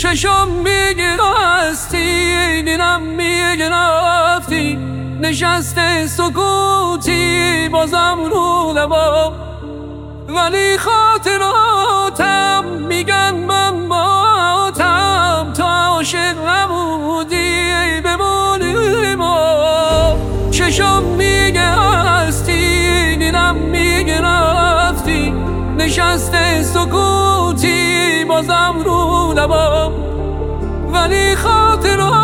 چشم میگه هستی، دینم میگه رفتی، نشسته سکوتی بازم رو لبام، ولی خاطراتم میگن من باتم، تا عاشق نبودی بمونی ما. چشم میگه هستی، دینم میگه رفتی، نشسته سکوتی بازم رو لبام، ولی خاطرات